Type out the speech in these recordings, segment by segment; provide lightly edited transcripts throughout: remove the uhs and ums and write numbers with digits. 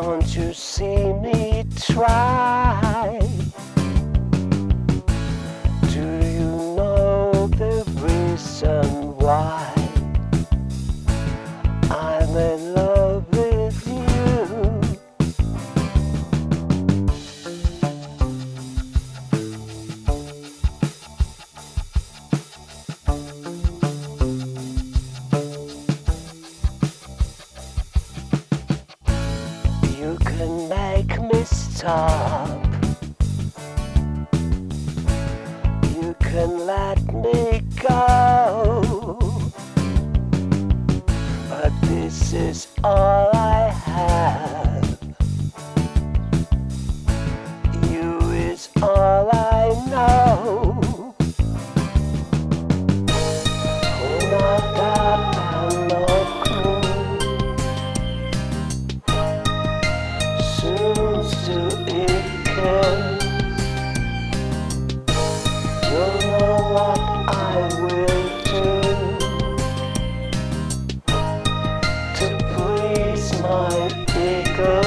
Don't you see me try? Do you know the reason why I'm in love with you? You can make me stop. You can let me go. But this is all I have. You is all I know. You know what I will do to please my ego.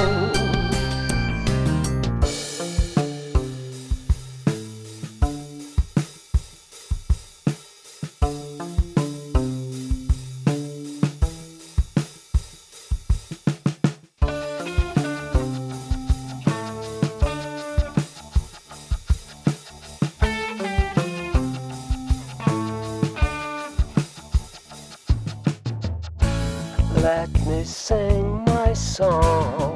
Let me sing my song.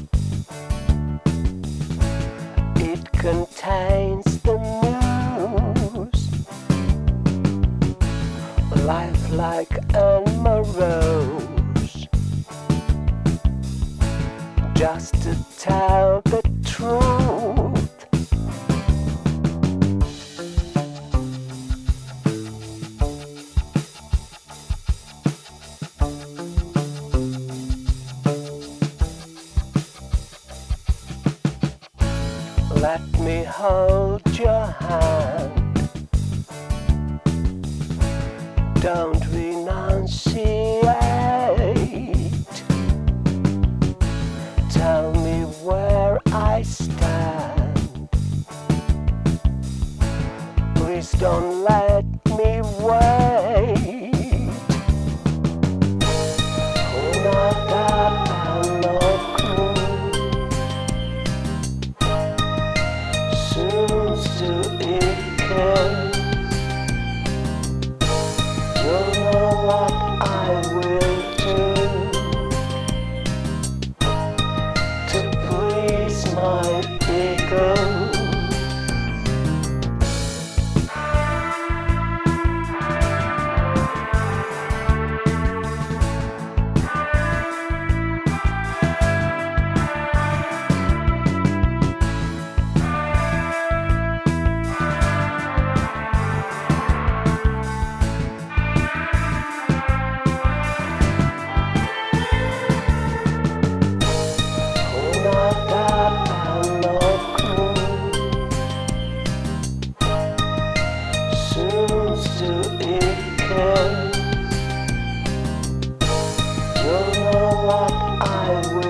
It contains the news. Life like Elma Rose. Just to tell the truth. Let me hold your hand. Don't renunciate. Tell me where I stand. Please don't let me wait. You know what I will do to please my ego. You know what I will